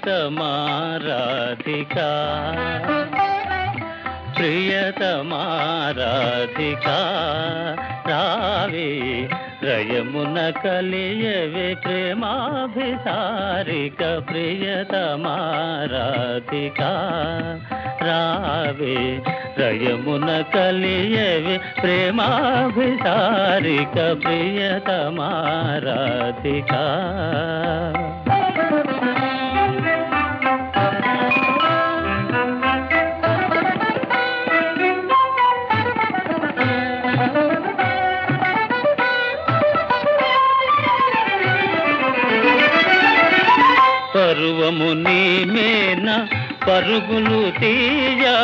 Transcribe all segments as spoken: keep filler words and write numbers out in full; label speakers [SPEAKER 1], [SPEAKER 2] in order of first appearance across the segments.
[SPEAKER 1] ప్రియతమా రాధికా ప్రియతమా రాధికా రావే రయమున కలియవే ప్రేమాభిసారిక ప్రియతమా రాధికా రావే రయమున కలియవే ప్రేమాభిసారిక ప్రియతమా రాధికా పరువము నీ మేన పరుగులు తీయా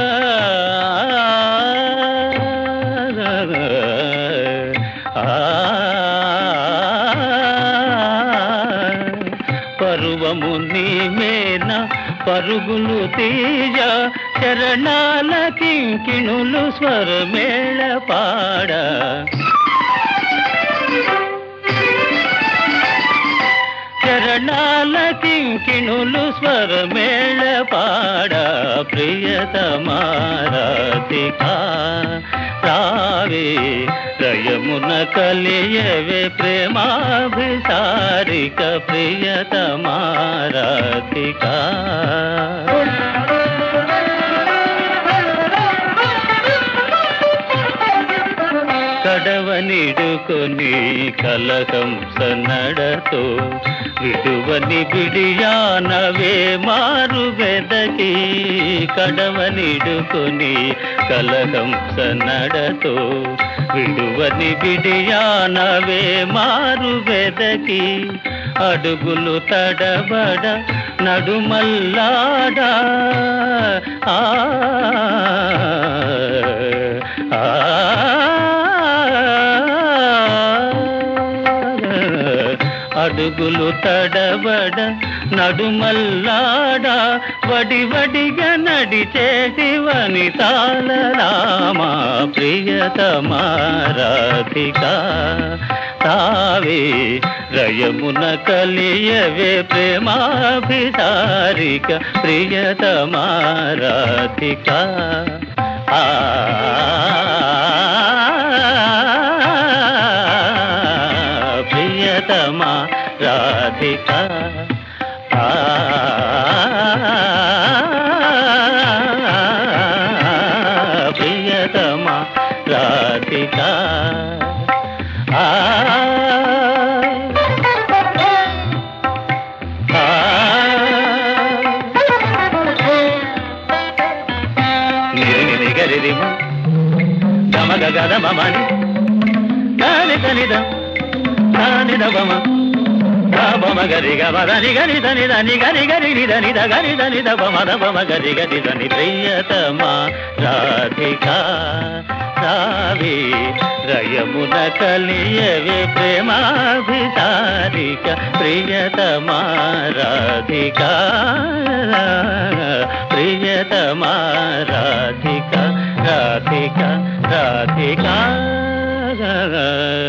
[SPEAKER 1] పరువము నీ మేన పరుగులు తీయా చరణాల కింకిణులు స్వరమేళ పాడ చరణాల కింకిణులు స్వరమేళ పాడ ప్రియతమా రాధికా రావే రయమున కలియవే ప్రేమాభిసారిక ప్రియతమా రాధికా కడవనిడుకొని కలకంస నడతో విడువని బిడియానవే మారు వెదకి కడవనిడుకొని కలకంస నడతో విడువని బిడియానవే మారు వెదకి అడుగులు తడబడ నడుమల్లాడా ఆ ఆ అడుగులు తడబడ నడుమల్లాడా వడి వడిగా నడిచేసి వనితాల రామా ప్రియతమా రాధికా తావే రయమున కలియవే ప్రేమాభిసారిక ప్రియతమా రాధికా ఆ ప్రియతమా రాధికా ఆ ప్రియతమా రాధికా ఆ నిరి గరిమ గమగ గద మమని గని గనిద గనిద బమ బమ గరి గమదని గని దని దని గరి గరి ని దని ద గరి దని ద బమ ద బమ గరి గరి దని ప్రియతమా రాధికా రావే రయమున కలియవే ప్రేమాభిసారిక ప్రియతమా రాధికా ప్రియతమా రాధికా రాధికా రాధికా